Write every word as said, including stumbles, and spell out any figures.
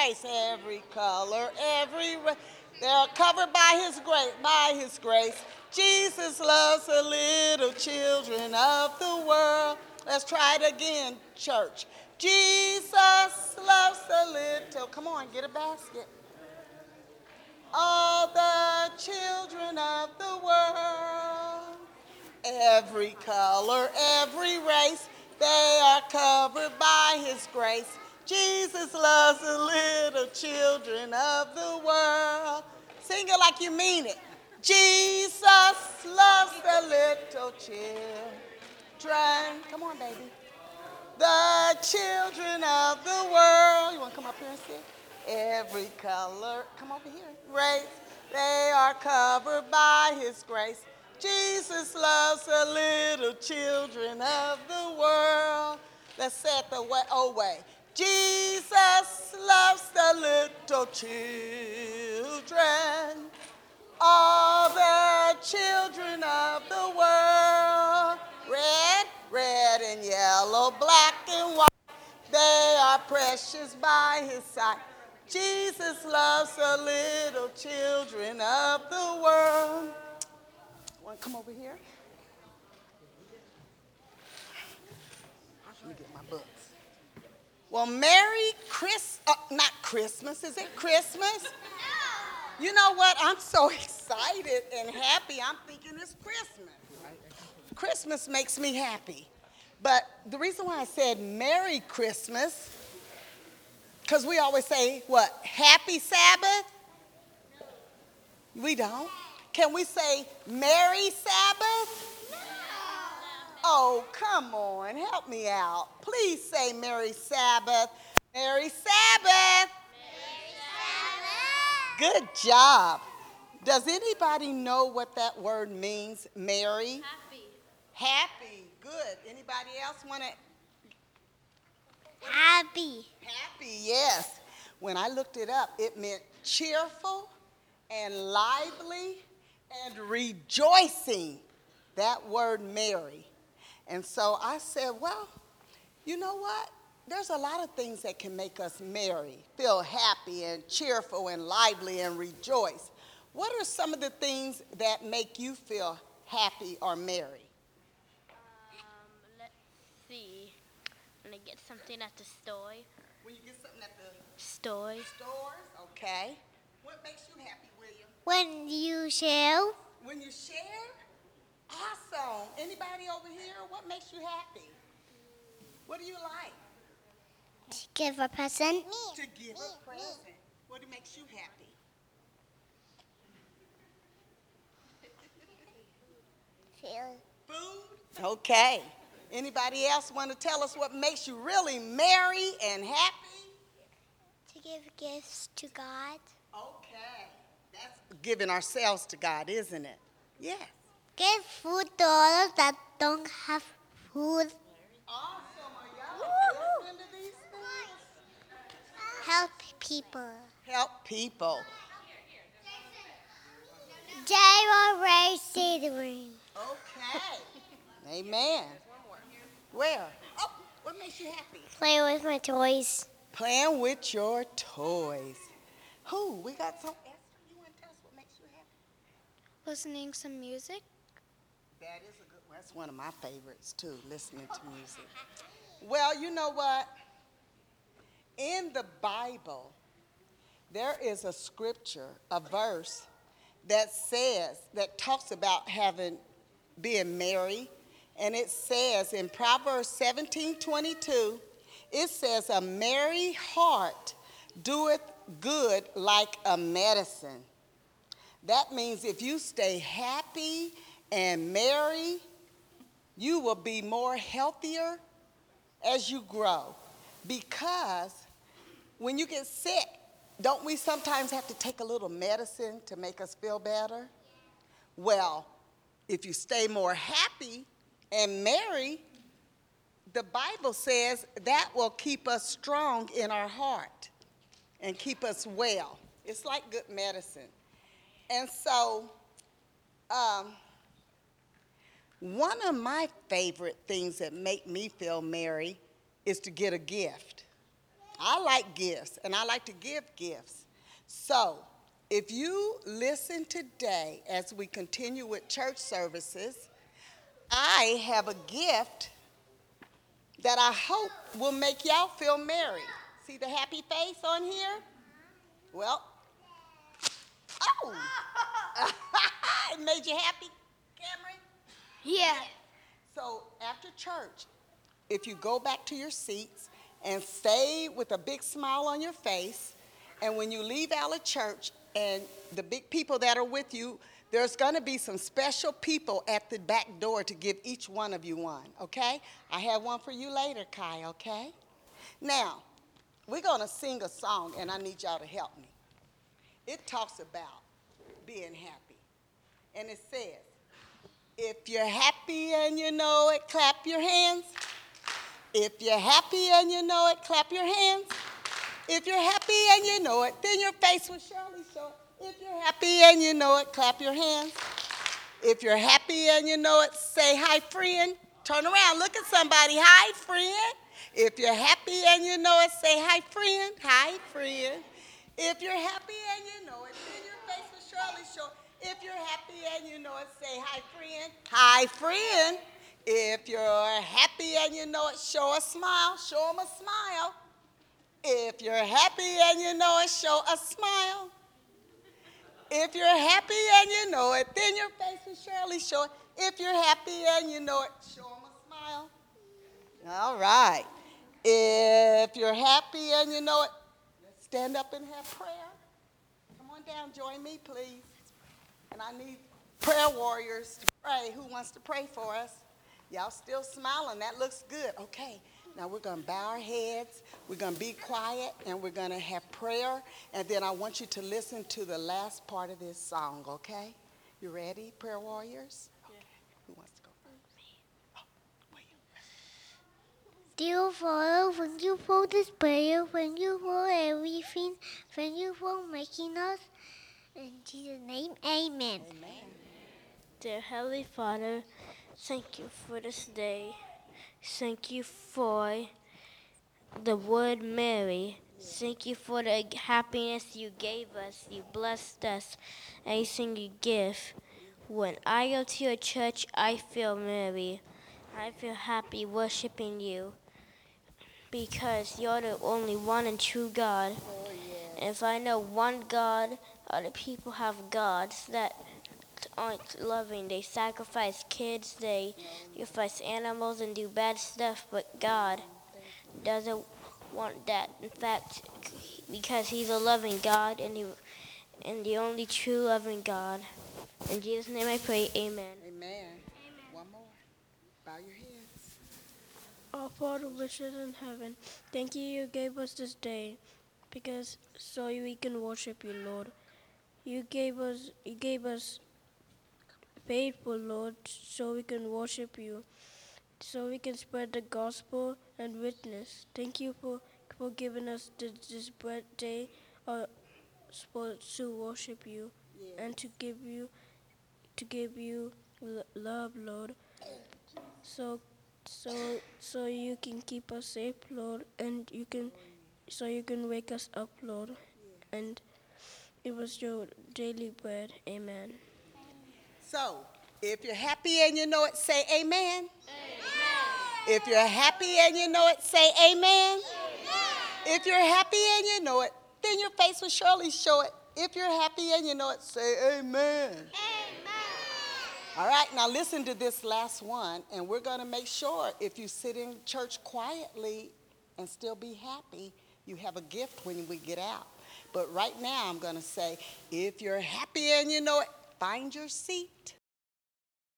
race, every color, every race. They're covered by his grace, by his grace. Jesus loves the little children of the world. Let's try it again, church. Jesus loves the little. Come on, get a basket. All the children of the world. Every color, every race, they are covered by his grace. Jesus loves the little children of the world. Sing it like you mean it. Jesus loves the little children. Come on, baby. The children of the world. You want to come up here and sing? Every color. Come over here. Race. They are covered by his grace. Jesus loves the little children of the world. Let's say it the way, old way. Jesus loves the little children. All the children of the world. Red, red and yellow, black and white. They are precious by his sight. Jesus loves the little children of the world. Want to come over here? Let me get my books. Well, Merry Christmas, uh, not Christmas, is it Christmas? No. You know what? I'm so excited and happy. I'm thinking it's Christmas. Christmas makes me happy. But the reason why I said Merry Christmas, because we always say, what, Happy Sabbath? We don't. Can we say Merry Sabbath? No. Oh, come on, help me out. Please say Merry Sabbath. Merry Sabbath. Merry Sabbath. Good job. Does anybody know what that word means, Merry? Happy. Happy. Good. Anybody else want to? Happy. Happy, yes. When I looked it up, it meant cheerful and lively and rejoicing. That word merry. And so I said, well, you know what? There's a lot of things that can make us merry, feel happy and cheerful and lively and rejoice. What are some of the things that make you feel happy or merry? Um, let's see. When I get something at the store. When you get something at the Store. stores, okay. What makes you happy, William? When you share. When you share? Awesome. Anybody over here, what makes you happy? What do you like? To give a present. To give a present. What makes you happy? Feel. Food? Okay. Anybody else want to tell us what makes you really merry and happy? To give gifts to God. Okay. That's giving ourselves to God, isn't it? Yes. Give food to all that don't have food. Awesome. Are y'all listening to these things? Help people. Help people. They will raise children. Okay. Amen. Where? Oh, what makes you happy? Play with my toys. Playing with your toys. Who? We got some. Esther, you want to tell us what makes you happy? Listening some music. That is a good one. That's one of my favorites, too, listening to music. Well, you know what? In the Bible, there is a scripture, a verse, that says, that talks about having, being merry. And it says in Proverbs seventeen twenty-two, it says, a merry heart doeth good like a medicine. That means if you stay happy and merry, you will be more healthier as you grow. Because when you get sick, don't we sometimes have to take a little medicine to make us feel better? Well, if you stay more happy and merry, the Bible says that will keep us strong in our heart and keep us well. It's like good medicine. And so, um, one of my favorite things that make me feel merry is to get a gift. I like gifts, and I like to give gifts. So, if you listen today as we continue with church services, I have a gift that I hope will make y'all feel merry. See the happy face on here? Well, oh, it made you happy, Cameron? Yeah. So after church, if you go back to your seats and stay with a big smile on your face, and when you leave out of church and the big people that are with you, there's going to be some special people at the back door to give each one of you one, okay? I have one for you later, Kai, okay? Now, we're going to sing a song, and I need y'all to help me. It talks about being happy, and it says, if you're happy and you know it, clap your hands. If you're happy and you know it, clap your hands. If you're happy and you know it, then your face will surely show it. If you're happy and you know it, clap your hands. If you're happy and you know it, say, hi, friend. Turn around, look at somebody. Hi, friend. If you're happy and you know it, say, hi, friend. Hi, friend. If you're happy and you know it, then your face will surely show it. If you're happy and you know it, say, hi, friend. Hi, friend. If you're happy and you know it, show a smile. Show them a smile. If you're happy and you know it, show a smile. If you're happy and you know it, then your face will surely show it. If you're happy and you know it, show them a smile. All right. If you're happy and you know it, let's stand up and have prayer. Come on down, join me, please. And I need prayer warriors to pray. Who wants to pray for us? Y'all still smiling. That looks good. Okay. Now we're going to bow our heads. We're going to be quiet, and we're going to have prayer. And then I want you to listen to the last part of this song, okay? You ready, prayer warriors? Okay. Who wants to go first? Oh, William. Dear Father, thank you for this prayer. Thank you for everything. Thank you for making us. In Jesus' name, amen. Amen. Dear Heavenly Father, thank you for this day. Thank you for the word Mary. Thank you for the happiness you gave us. You blessed us. Anything you give. When I go to your church, I feel merry. I feel happy worshiping you because you're the only one and true God. Oh, yes. And if I know one God, other people have gods that aren't loving. They sacrifice kids, they sacrifice animals and do bad stuff, but God doesn't want that. In fact, because he's a loving God and, he, and the only true loving God. In Jesus' name I pray, amen. Amen. Amen. One more. Bow your heads. Our Father which is in heaven, thank you you gave us this day, because so we can worship you, Lord. You gave us you gave us faithful, Lord, so we can worship you, so we can spread the gospel and witness. Thank you for, for giving us this, this birthday uh, for, to worship you Yeah. and to give you to give you l- love, Lord. So so so you can keep us safe, Lord, and you can so you can wake us up, Lord, and give us your daily bread. Amen. So, if you're happy and you know it, say amen. Amen. If you're happy and you know it, say amen. Amen. If you're happy and you know it, then your face will surely show it. If you're happy and you know it, say amen. Amen. All right, now listen to this last one, and we're going to make sure if you sit in church quietly and still be happy, you have a gift when we get out. But right now I'm going to say, if you're happy and you know it, find your seat.